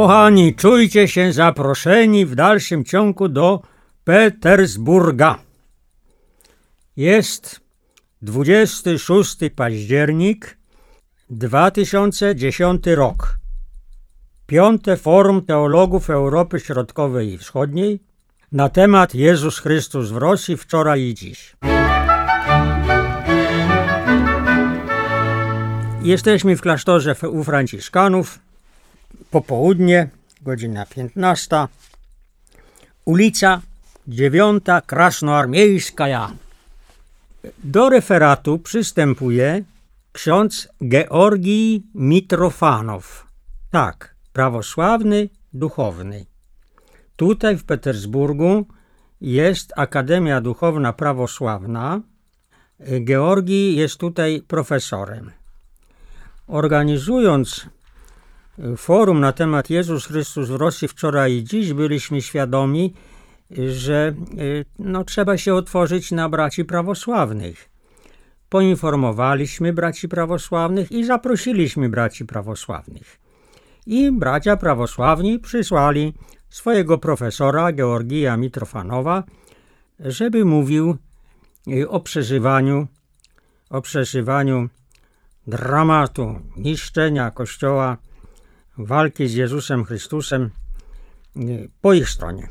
Kochani, czujcie się zaproszeni w dalszym ciągu do Petersburga. Jest 26 październik 2010 rok. 5. Forum Teologów Europy Środkowej i Wschodniej na temat Jezus Chrystus w Rosji wczoraj i dziś. Jesteśmy w klasztorze u Franciszkanów. Popołudnie, godzina 15. Ulica 9 Krasnoarmiejska. Do referatu przystępuje ksiądz Georgij Mitrofanow. Tak, prawosławny duchowny. Tutaj w Petersburgu jest Akademia Duchowna Prawosławna. Georgij jest tutaj profesorem. Organizując forum na temat Jezus Chrystus w Rosji wczoraj i dziś, byliśmy świadomi, że trzeba się otworzyć na braci prawosławnych. Poinformowaliśmy braci prawosławnych i zaprosiliśmy braci prawosławnych. I bracia prawosławni przysłali swojego profesora Georgija Mitrofanowa, żeby mówił o przeżywaniu dramatu niszczenia Kościoła, walki z Jezusem Chrystusem po ich stronie.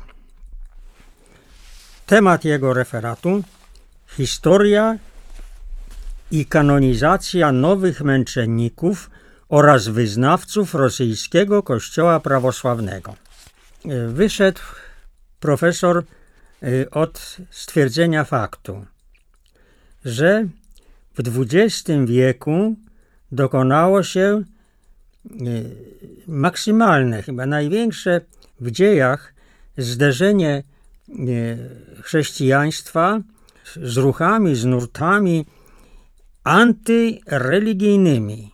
Temat jego referatu: historia i kanonizacja nowych męczenników oraz wyznawców rosyjskiego Kościoła prawosławnego. Wyszedł profesor od stwierdzenia faktu, że w XX wieku dokonało się maksymalne, chyba największe w dziejach zderzenie chrześcijaństwa z ruchami, z nurtami antyreligijnymi,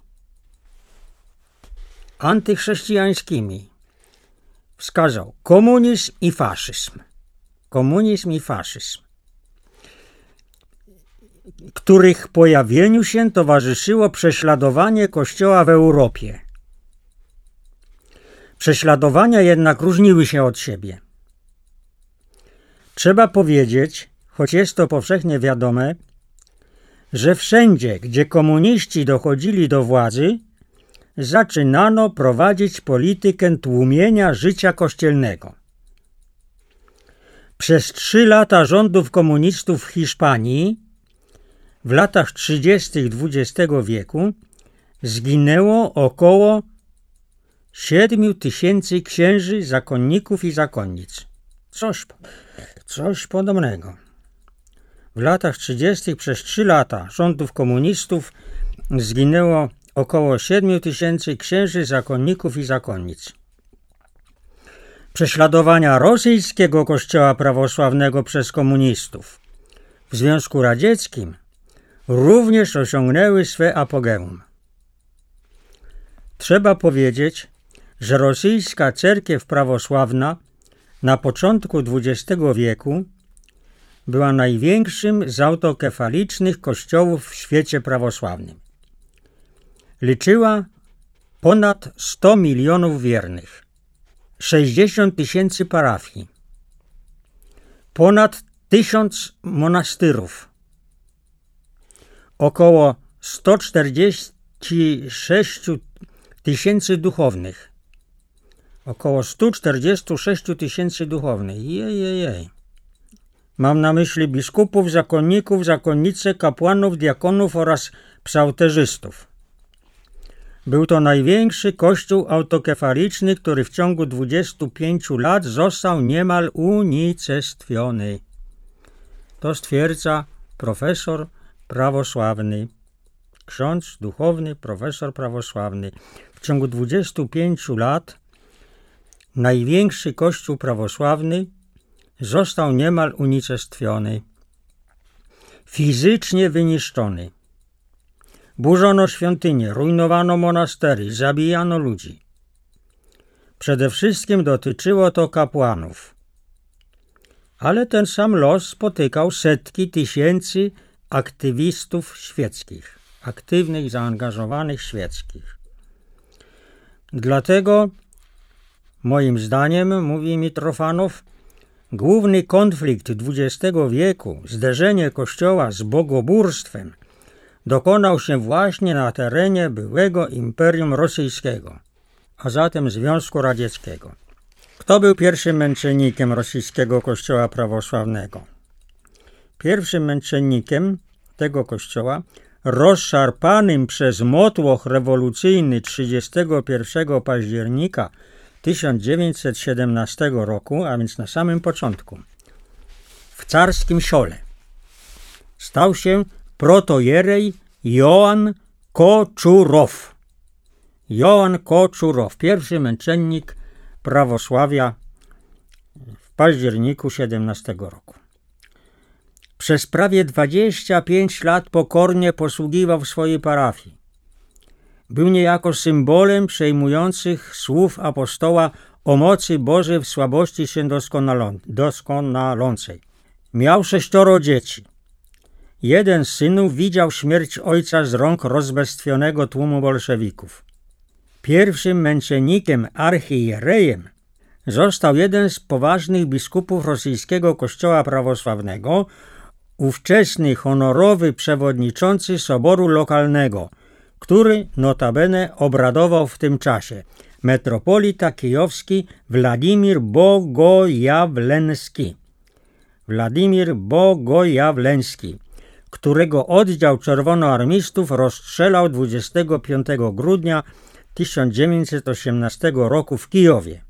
antychrześcijańskimi. Wskazał komunizm i faszyzm. Komunizm i faszyzm, których pojawieniu się towarzyszyło prześladowanie Kościoła w Europie. Prześladowania jednak różniły się od siebie. Trzeba powiedzieć, choć jest to powszechnie wiadome, że wszędzie, gdzie komuniści dochodzili do władzy, zaczynano prowadzić politykę tłumienia życia kościelnego. Przez 3 lata rządów komunistów w Hiszpanii w latach 30. XX wieku zginęło około 7 000 księży, zakonników i zakonnic. Coś podobnego. W latach 30. przez 3 lata rządów komunistów zginęło około 7 000 księży, zakonników i zakonnic. Prześladowania rosyjskiego Kościoła prawosławnego przez komunistów w Związku Radzieckim również osiągnęły swe apogeum. Trzeba powiedzieć, że rosyjska cerkiew prawosławna na początku XX wieku była największym z autokefalicznych kościołów w świecie prawosławnym. Liczyła ponad 100 milionów wiernych, 60 000 parafii, ponad 1000 monastyrów, około 146 000 duchownych. Około 146 000 duchownych. Jej. Mam na myśli biskupów, zakonników, zakonnice, kapłanów, diakonów oraz psałterzystów. Był to największy kościół autokefaliczny, który w ciągu 25 lat został niemal unicestwiony. To stwierdza profesor prawosławny, ksiądz duchowny, profesor prawosławny. W ciągu 25 lat największy kościół prawosławny został niemal unicestwiony, fizycznie wyniszczony. Burzono świątynie, rujnowano monastery, zabijano ludzi. Przede wszystkim dotyczyło to kapłanów. Ale ten sam los spotykał setki tysięcy aktywistów świeckich, aktywnych, zaangażowanych świeckich. Dlatego Moim zdaniem, mówi Mitrofanow, główny konflikt XX wieku, zderzenie Kościoła z bogobórstwem, dokonał się właśnie na terenie byłego Imperium Rosyjskiego, a zatem Związku Radzieckiego. Kto był pierwszym męczennikiem rosyjskiego Kościoła prawosławnego? Pierwszym męczennikiem tego kościoła, rozszarpanym przez motłoch rewolucyjny 31 października 1917 roku, a więc na samym początku, w Carskim Siole, stał się protojerej Joan Koczurow. Joan Koczurow, pierwszy męczennik prawosławia w październiku 17 roku. Przez prawie 25 lat pokornie posługiwał w swojej parafii. Był niejako symbolem przejmujących słów apostoła o mocy Bożej w słabości się doskonalącej. Miał 6 dzieci. Jeden z synów widział śmierć ojca z rąk rozbestwionego tłumu bolszewików. Pierwszym męczennikiem, archierejem, został jeden z poważnych biskupów rosyjskiego Kościoła prawosławnego, ówczesny honorowy przewodniczący soboru lokalnego, który notabene obradował w tym czasie, metropolita kijowski Władimir Bogojawleński. Władimir Bogojawleński, którego oddział czerwonoarmistów rozstrzelał 25 grudnia 1918 roku w Kijowie.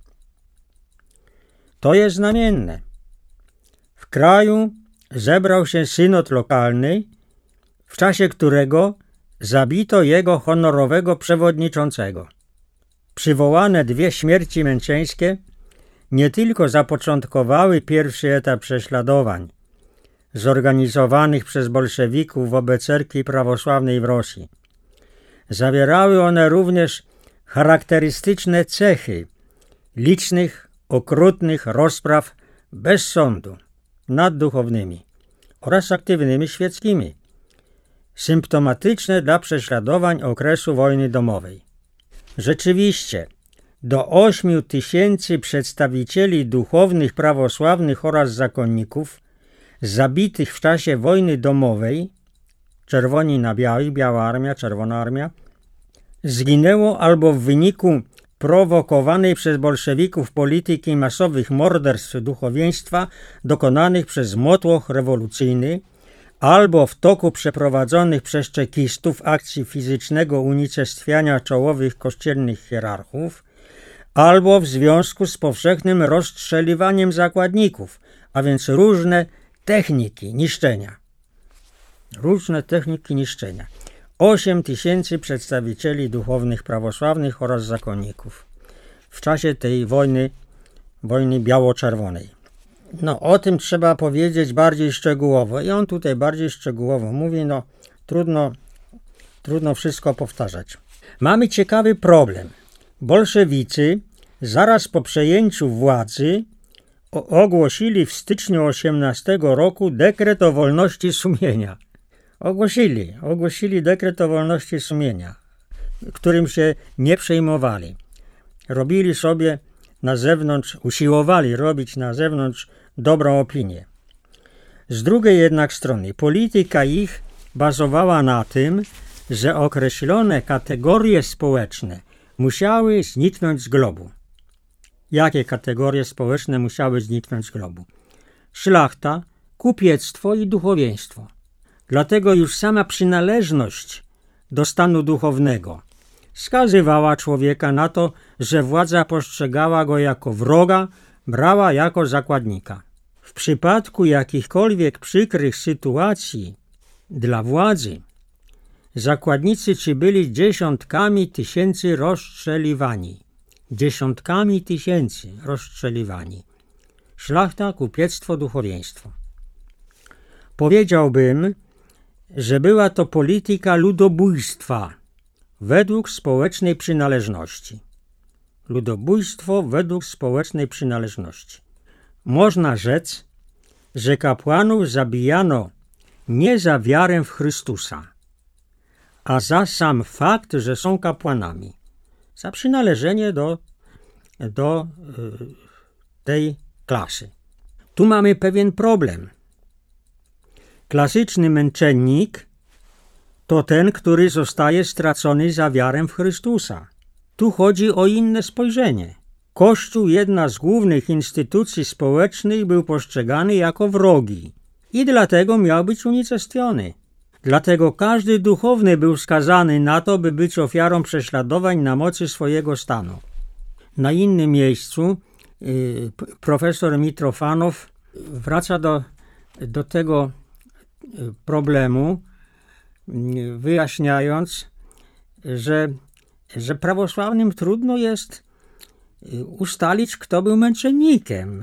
To jest znamienne. W kraju zebrał się synod lokalny, w czasie którego zabito jego honorowego przewodniczącego. Przywołane 2 śmierci męczeńskie nie tylko zapoczątkowały pierwszy etap prześladowań zorganizowanych przez bolszewików wobec cerkwi prawosławnej w Rosji. Zawierały one również charakterystyczne cechy licznych, okrutnych rozpraw bez sądu nad duchownymi oraz aktywnymi świeckimi, symptomatyczne dla prześladowań okresu wojny domowej. Rzeczywiście, do 8 000 przedstawicieli duchownych prawosławnych oraz zakonników zabitych w czasie wojny domowej, czerwoni na białych, biała armia, czerwona armia, zginęło albo w wyniku prowokowanej przez bolszewików polityki masowych morderstw duchowieństwa dokonanych przez motłoch rewolucyjny, albo w toku przeprowadzonych przez czekistów akcji fizycznego unicestwiania czołowych kościelnych hierarchów, albo w związku z powszechnym rozstrzeliwaniem zakładników, a więc różne techniki niszczenia. 8 000 przedstawicieli duchownych prawosławnych oraz zakonników w czasie tej wojny biało-czerwonej. No, o tym trzeba powiedzieć bardziej szczegółowo i on tutaj bardziej szczegółowo mówi, no trudno wszystko powtarzać. Mamy ciekawy problem. Bolszewicy zaraz po przejęciu władzy ogłosili w styczniu 18 roku dekret o wolności sumienia. Ogłosili dekret o wolności sumienia, którym się nie przejmowali. Robili sobie na zewnątrz, usiłowali robić na zewnątrz dobrą opinię. Z drugiej jednak strony polityka ich bazowała na tym, że określone kategorie społeczne musiały zniknąć z globu. Jakie kategorie społeczne musiały zniknąć z globu? Szlachta, kupiectwo i duchowieństwo. Dlatego już sama przynależność do stanu duchownego skazywała człowieka na to, że władza postrzegała go jako wroga, brała jako zakładnika. W przypadku jakichkolwiek przykrych sytuacji dla władzy, zakładnicy ci byli dziesiątkami tysięcy rozstrzeliwani. Szlachta, kupiectwo, duchowieństwo. Powiedziałbym, że była to polityka ludobójstwa według społecznej przynależności. Ludobójstwo według społecznej przynależności. Można rzec, że kapłanów zabijano nie za wiarę w Chrystusa, a za sam fakt, że są kapłanami, za przynależenie do do tej klasy. Tu mamy pewien problem. Klasyczny męczennik to ten, który zostaje stracony za wiarę w Chrystusa. Tu chodzi o inne spojrzenie. Kościół, jedna z głównych instytucji społecznych, był postrzegany jako wrogi i dlatego miał być unicestwiony. Dlatego każdy duchowny był skazany na to, by być ofiarą prześladowań na mocy swojego stanu. Na innym miejscu profesor Mitrofanow wraca do tego problemu, wyjaśniając, że prawosławnym trudno jest ustalić, kto był męczennikiem.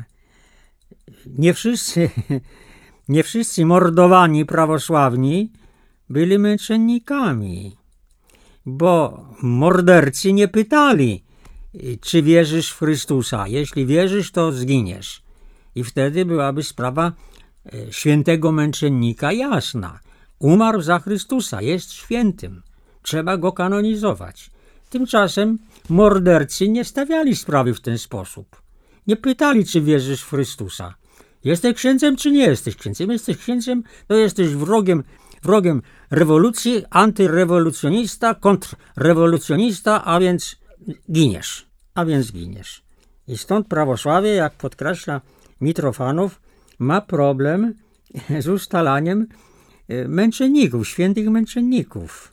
Nie wszyscy mordowani prawosławni byli męczennikami, bo mordercy nie pytali, czy wierzysz w Chrystusa. Jeśli wierzysz, to zginiesz. I wtedy byłaby sprawa świętego męczennika jasna. Umarł za Chrystusa, jest świętym. Trzeba go kanonizować. Tymczasem mordercy nie stawiali sprawy w ten sposób. Nie pytali, czy wierzysz w Chrystusa. Jesteś księdzem, czy nie jesteś księdzem? Jesteś księdzem, to jesteś wrogiem rewolucji, antyrewolucjonista, kontrrewolucjonista, a więc giniesz. I stąd prawosławie, jak podkreśla Mitrofanow, ma problem z ustalaniem męczenników, świętych męczenników.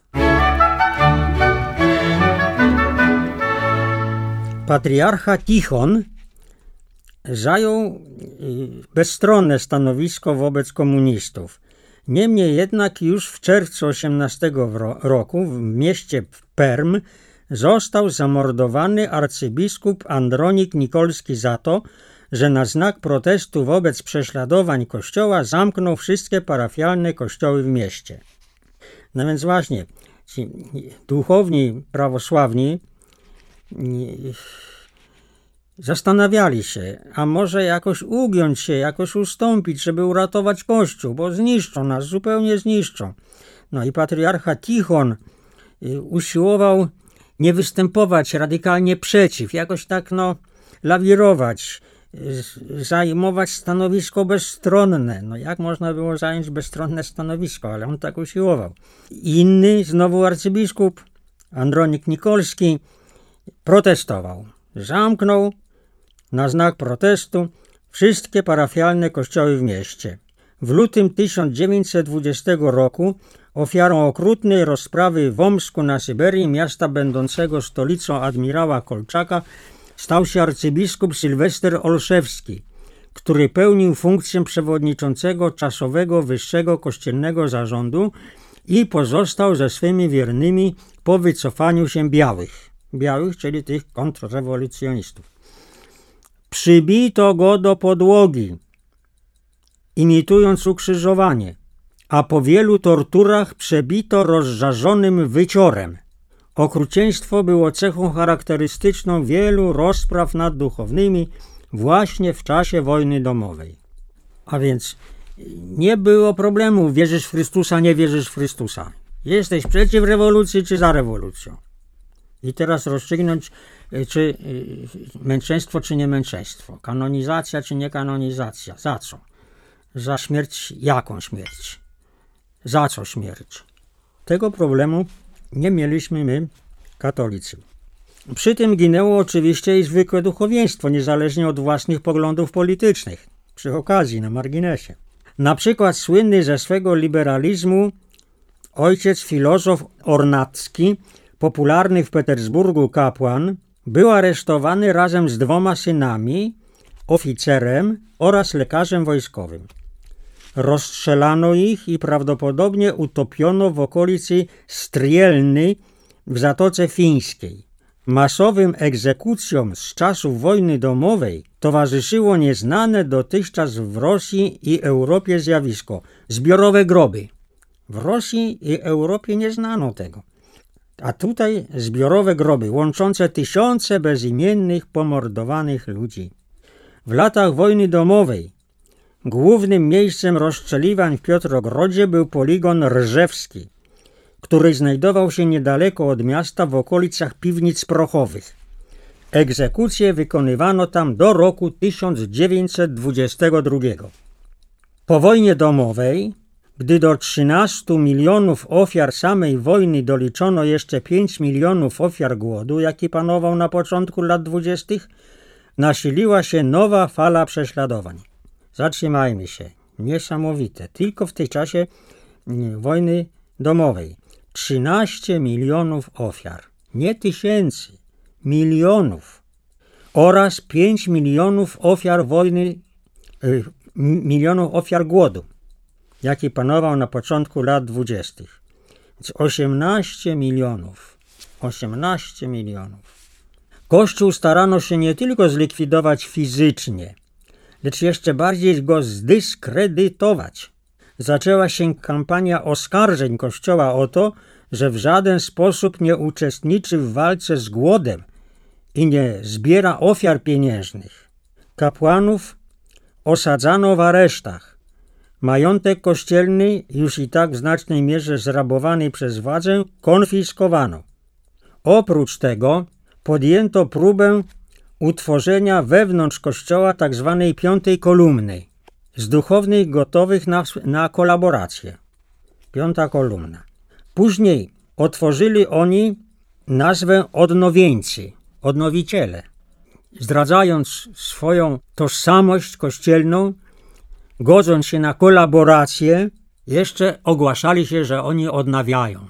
Patriarcha Tichon zajął bezstronne stanowisko wobec komunistów. Niemniej jednak już w czerwcu 18 roku w mieście Perm został zamordowany arcybiskup Andronik Nikolski za to, że na znak protestu wobec prześladowań Kościoła zamknął wszystkie parafialne kościoły w mieście. No więc właśnie, ci duchowni prawosławni zastanawiali się, a może jakoś ugiąć się, jakoś ustąpić, żeby uratować Kościół, bo zniszczą nas, zupełnie zniszczą. No i patriarcha Tichon usiłował nie występować radykalnie przeciw, jakoś tak lawirować, zajmować stanowisko bezstronne. No jak można było zająć bezstronne stanowisko, ale on tak usiłował. Inny, znowu arcybiskup Andronik Nikolski, protestował. Zamknął na znak protestu wszystkie parafialne kościoły w mieście. W lutym 1920 roku ofiarą okrutnej rozprawy w Omsku na Syberii, miasta będącego stolicą admirała Kolczaka, stał się arcybiskup Sylwester Olszewski, który pełnił funkcję przewodniczącego czasowego Wyższego Kościelnego Zarządu i pozostał ze swymi wiernymi po wycofaniu się białych, czyli tych kontrrewolucjonistów. Przybito go do podłogi, imitując ukrzyżowanie, a po wielu torturach przebito rozżarzonym wyciorem. Okrucieństwo było cechą charakterystyczną wielu rozpraw nad duchownymi właśnie w czasie wojny domowej. A więc nie było problemu, wierzysz w Chrystusa, nie wierzysz w Chrystusa. Jesteś przeciw rewolucji, czy za rewolucją. I teraz rozstrzygnąć, czy męczeństwo, czy nie męczeństwo. Kanonizacja, czy nie kanonizacja. Za co? Za śmierć? Jaką śmierć? Za co śmierć? Tego problemu nie mieliśmy my, katolicy. Przy tym ginęło oczywiście i zwykłe duchowieństwo, niezależnie od własnych poglądów politycznych. Przy okazji, na marginesie. Na przykład słynny ze swego liberalizmu ojciec filozof Ornacki, popularny w Petersburgu kapłan, był aresztowany razem z 2 synami, oficerem oraz lekarzem wojskowym. Rozstrzelano ich i prawdopodobnie utopiono w okolicy Strielny w Zatoce Fińskiej. Masowym egzekucjom z czasów wojny domowej towarzyszyło nieznane dotychczas w Rosji i Europie zjawisko – zbiorowe groby. W Rosji i Europie nie znano tego. A tutaj zbiorowe groby łączące tysiące bezimiennych, pomordowanych ludzi. W latach wojny domowej głównym miejscem rozstrzeliwań w Piotrogrodzie był poligon Rżewski, który znajdował się niedaleko od miasta w okolicach piwnic prochowych. Egzekucje wykonywano tam do roku 1922. Po wojnie domowej, gdy do 13 milionów ofiar samej wojny doliczono jeszcze 5 milionów ofiar głodu, jaki panował na początku lat 20., nasiliła się nowa fala prześladowań. Zatrzymajmy się. Niesamowite. Tylko w tej czasie wojny domowej 13 milionów ofiar. Nie tysięcy, milionów. Oraz 5 milionów ofiar wojny, milionów ofiar głodu, jaki panował na początku lat 20. Więc 18 milionów. 18 milionów. Kościół starano się nie tylko zlikwidować fizycznie, lecz jeszcze bardziej go zdyskredytować. Zaczęła się kampania oskarżeń Kościoła o to, że w żaden sposób nie uczestniczy w walce z głodem i nie zbiera ofiar pieniężnych. Kapłanów osadzano w aresztach. Majątek kościelny, już i tak w znacznej mierze zrabowany przez władzę, konfiskowano. Oprócz tego podjęto próbę utworzenia wewnątrz Kościoła tzw. piątej kolumny, z duchownych gotowych na kolaborację. Piąta kolumna. Później otworzyli oni nazwę odnowieńcy, odnowiciele, zdradzając swoją tożsamość kościelną, godząc się na kolaborację, jeszcze ogłaszali się, że oni odnawiają.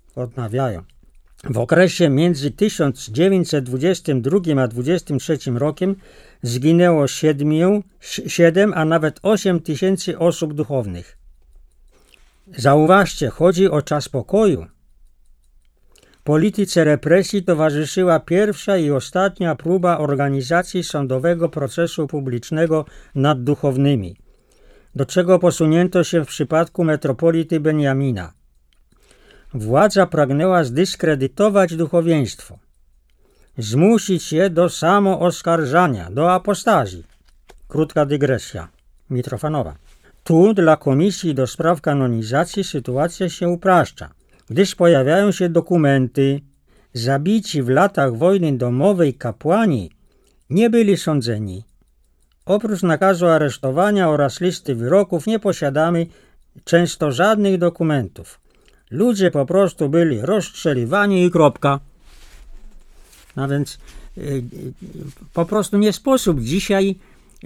W okresie między 1922 a 1923 rokiem zginęło 7, a nawet 8 tysięcy osób duchownych. Zauważcie, chodzi o czas pokoju. Polityce represji towarzyszyła pierwsza i ostatnia próba organizacji sądowego procesu publicznego nad duchownymi, do czego posunięto się w przypadku metropolity Beniamina. Władza pragnęła zdyskredytować duchowieństwo, zmusić je do samooskarżania, do apostazji. Krótka dygresja Mitrofanowa. Tu dla Komisji do Spraw Kanonizacji sytuacja się upraszcza, gdyż pojawiają się dokumenty. Zabici w latach wojny domowej kapłani nie byli sądzeni. Oprócz nakazu aresztowania oraz listy wyroków nie posiadamy często żadnych dokumentów. Ludzie po prostu byli rozstrzeliwani i kropka. No więc po prostu nie sposób dzisiaj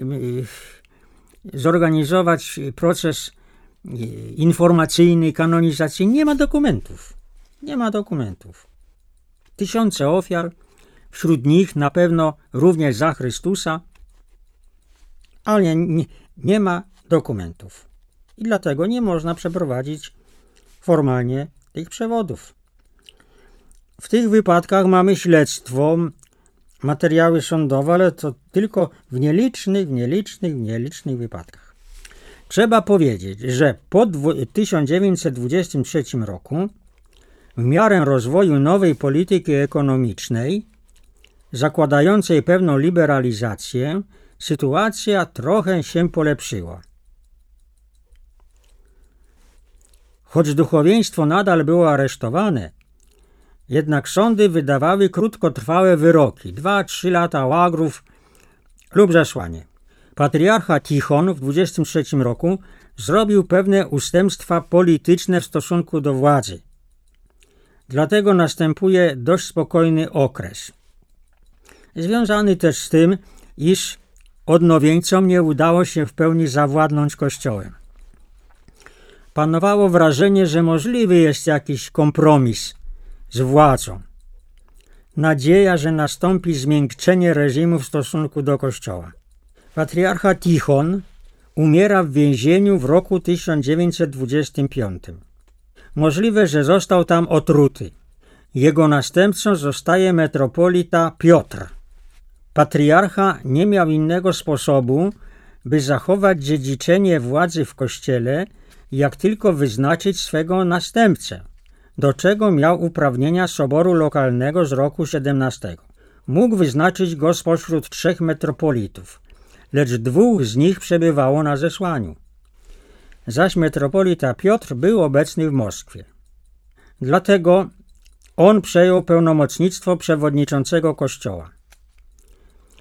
zorganizować proces informacyjny, kanonizacyjny. Nie ma dokumentów. Nie ma dokumentów. Tysiące ofiar, wśród nich na pewno również za Chrystusa, ale nie ma dokumentów. I dlatego nie można przeprowadzić formalnie tych przewodów. W tych wypadkach mamy śledztwo, materiały sądowe, ale to tylko w nielicznych wypadkach. Trzeba powiedzieć, że po 1923 roku, w miarę rozwoju nowej polityki ekonomicznej, zakładającej pewną liberalizację, sytuacja trochę się polepszyła. Choć duchowieństwo nadal było aresztowane, jednak sądy wydawały krótkotrwałe wyroki, 2-3 lata łagrów lub zesłanie. Patriarcha Tichon w 23 roku zrobił pewne ustępstwa polityczne w stosunku do władzy. Dlatego następuje dość spokojny okres. Związany też z tym, iż odnowieńcom nie udało się w pełni zawładnąć Kościołem. Panowało wrażenie, że możliwy jest jakiś kompromis z władzą. Nadzieja, że nastąpi zmiękczenie reżimu w stosunku do Kościoła. Patriarcha Tichon umiera w więzieniu w roku 1925. Możliwe, że został tam otruty. Jego następcą zostaje metropolita Piotr. Patriarcha nie miał innego sposobu, by zachować dziedziczenie władzy w Kościele, jak tylko wyznaczyć swego następcę, do czego miał uprawnienia Soboru Lokalnego z roku 17. Mógł wyznaczyć go spośród 3 metropolitów, lecz 2 z nich przebywało na zesłaniu. Zaś metropolita Piotr był obecny w Moskwie. Dlatego on przejął pełnomocnictwo przewodniczącego Kościoła.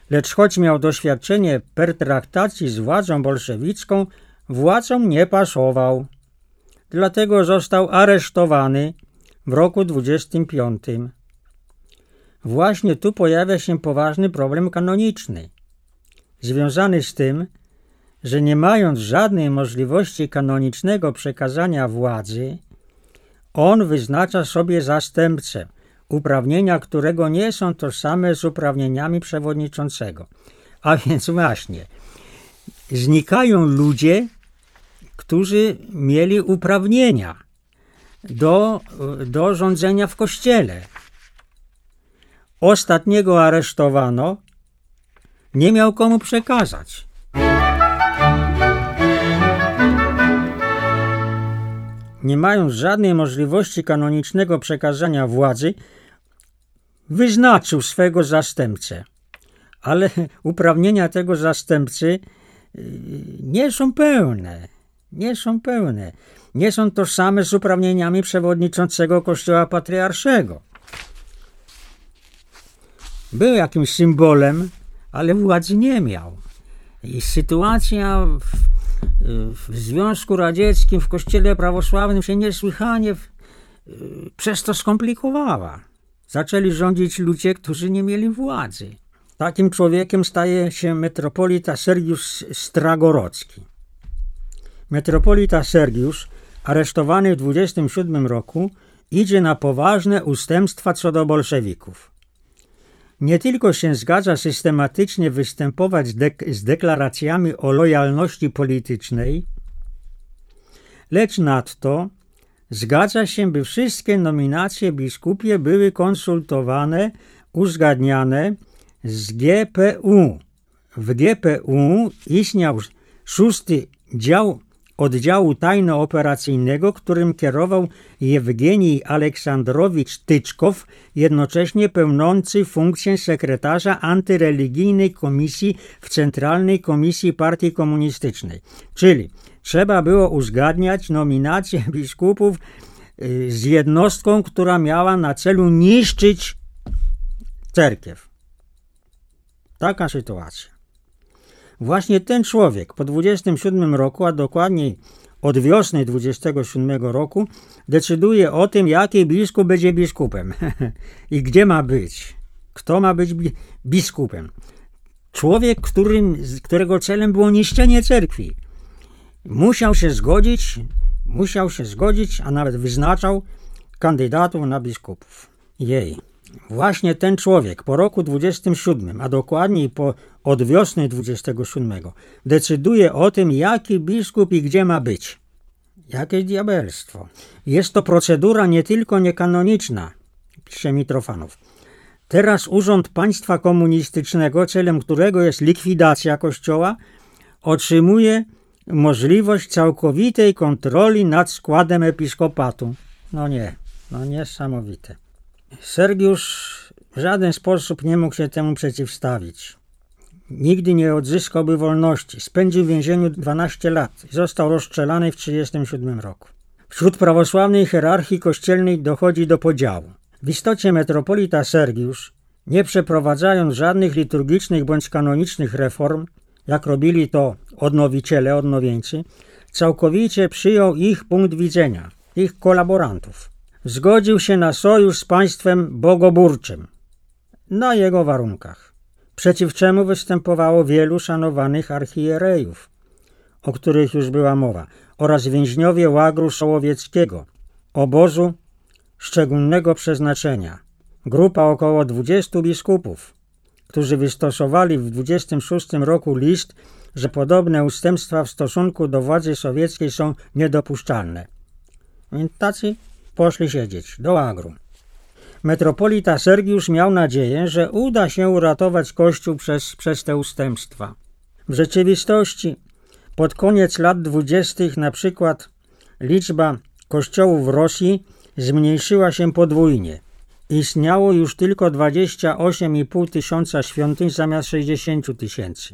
lecz choć miał doświadczenie pertraktacji z władzą bolszewicką, władzom nie pasował. Dlatego został aresztowany w roku 25. Właśnie tu pojawia się poważny problem kanoniczny, związany z tym, że nie mając żadnej możliwości kanonicznego przekazania władzy, on wyznacza sobie zastępcę, uprawnienia którego nie są tożsame z uprawnieniami przewodniczącego. A więc właśnie, znikają ludzie, którzy mieli uprawnienia do rządzenia w kościele. Ostatniego aresztowano, nie miał komu przekazać. Nie mając żadnej możliwości kanonicznego przekazania władzy, wyznaczył swego zastępcę. Ale uprawnienia tego zastępcy nie są pełne. Nie są tożsame z uprawnieniami przewodniczącego Kościoła Patriarszego. Był jakimś symbolem, ale władzy nie miał. I sytuacja w Związku Radzieckim, w Kościele Prawosławnym się niesłychanie przez to skomplikowała. Zaczęli rządzić ludzie, którzy nie mieli władzy. Takim człowiekiem staje się metropolita Sergiusz Stragorocki. Metropolita Sergiusz, aresztowany w 27 roku, idzie na poważne ustępstwa co do bolszewików. Nie tylko się zgadza systematycznie występować z deklaracjami o lojalności politycznej, lecz nadto zgadza się, by wszystkie nominacje biskupie były konsultowane, uzgadniane z GPU. W GPU istniał 6. dział oddziału tajno-operacyjnego, którym kierował Jewgenij Aleksandrowicz Tyczkow, jednocześnie pełniący funkcję sekretarza antyreligijnej komisji w Centralnej Komisji Partii Komunistycznej. Czyli trzeba było uzgadniać nominację biskupów z jednostką, która miała na celu niszczyć cerkiew. Taka sytuacja. Właśnie ten człowiek po 27 roku, a dokładniej od wiosny 27 roku, decyduje o tym, jaki biskup będzie biskupem i gdzie ma być, kto ma być biskupem. Człowiek, którego celem było niszczenie cerkwi. Musiał się zgodzić, a nawet wyznaczał kandydatów na biskupów. Właśnie ten człowiek po roku 27, a dokładniej od wiosny 27, decyduje o tym, jaki biskup i gdzie ma być. Jakie diabelstwo. Jest to procedura nie tylko niekanoniczna, pisze Mitrofanów. Teraz urząd państwa komunistycznego, celem którego jest likwidacja Kościoła, otrzymuje możliwość całkowitej kontroli nad składem episkopatu. Niesamowite. Sergiusz w żaden sposób nie mógł się temu przeciwstawić. Nigdy nie odzyskałby wolności. Spędził w więzieniu 12 lat i został rozstrzelany w 1937 roku. Wśród prawosławnej hierarchii kościelnej dochodzi do podziału. W istocie metropolita Sergiusz, nie przeprowadzając żadnych liturgicznych bądź kanonicznych reform, jak robili to odnowieńcy, całkowicie przyjął ich punkt widzenia, ich kolaborantów. Zgodził się na sojusz z państwem bogobórczym na jego warunkach, przeciw czemu występowało wielu szanowanych archierejów, o których już była mowa, oraz więźniowie łagru sołowieckiego, obozu szczególnego przeznaczenia, grupa około 20 biskupów, którzy wystosowali w 26 roku list, że podobne ustępstwa w stosunku do władzy sowieckiej są niedopuszczalne. Więc tacy poszli siedzieć do łagru. Metropolita Sergiusz miał nadzieję, że uda się uratować Kościół przez te ustępstwa. W rzeczywistości pod koniec lat 20. na przykład liczba kościołów w Rosji zmniejszyła się podwójnie. Istniało już tylko 28,5 tysiąca świątyń zamiast 60 tysięcy.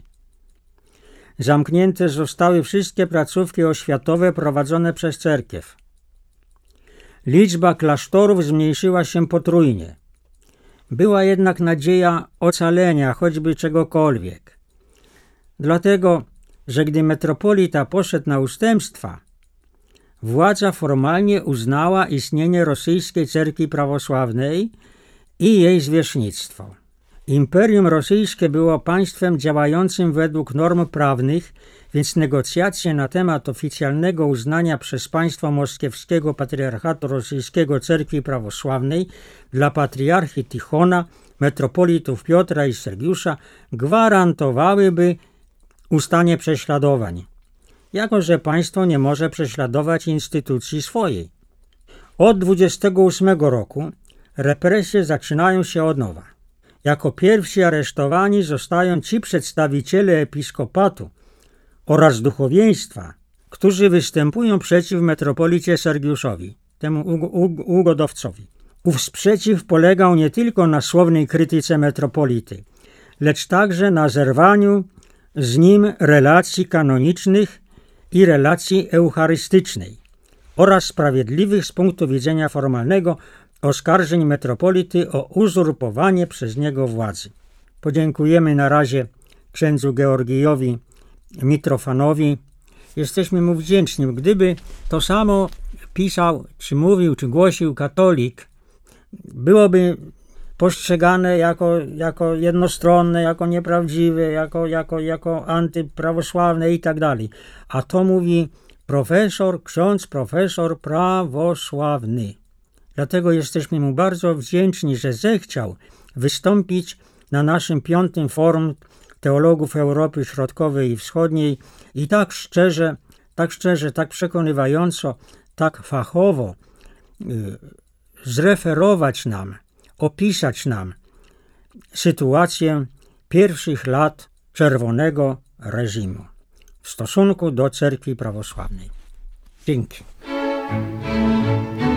Zamknięte zostały wszystkie placówki oświatowe prowadzone przez cerkiew. Liczba klasztorów zmniejszyła się potrójnie. była jednak nadzieja ocalenia choćby czegokolwiek. Dlatego, że gdy metropolita poszedł na ustępstwa, władza formalnie uznała istnienie rosyjskiej cerkwi prawosławnej i jej zwierzchnictwo. Imperium Rosyjskie było państwem działającym według norm prawnych, więc negocjacje na temat oficjalnego uznania przez państwo moskiewskiego Patriarchatu Rosyjskiego Cerkwi Prawosławnej dla patriarchy Tichona, metropolitów Piotra i Sergiusza gwarantowałyby ustanie prześladowań, jako że państwo nie może prześladować instytucji swojej. Od 28 roku represje zaczynają się od nowa. Jako pierwsi aresztowani zostają ci przedstawiciele episkopatu oraz duchowieństwa, którzy występują przeciw metropolicie Sergiuszowi, temu ugodowcowi. Ów sprzeciw polegał nie tylko na słownej krytyce metropolity, lecz także na zerwaniu z nim relacji kanonicznych i relacji eucharystycznej oraz sprawiedliwych z punktu widzenia formalnego oskarżeń metropolity o uzurpowanie przez niego władzy. Podziękujemy na razie księdzu Georgijowi Mitrofanowi. Jesteśmy mu wdzięczni. Gdyby to samo pisał, czy mówił, czy głosił katolik, byłoby postrzegane jako jednostronne, jako nieprawdziwe, jako antyprawosławne i tak dalej. A to mówi ksiądz profesor prawosławny. Dlatego jesteśmy mu bardzo wdzięczni, że zechciał wystąpić na naszym 5. Forum Teologów Europy Środkowej i Wschodniej i tak szczerze, tak przekonywająco, tak fachowo zreferować nam, opisać nam sytuację pierwszych lat czerwonego reżimu w stosunku do cerkwi prawosławnej. Dzięki.